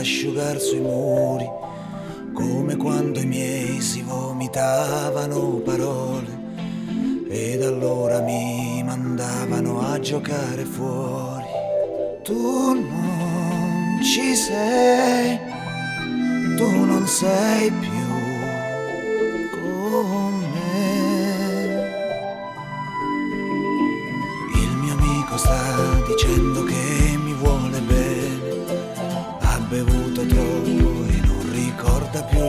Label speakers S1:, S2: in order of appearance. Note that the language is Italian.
S1: asciugar sui muri, come quando i miei si vomitavano parole ed allora mi mandavano a giocare fuori. Tu non ci sei, tu non sei più con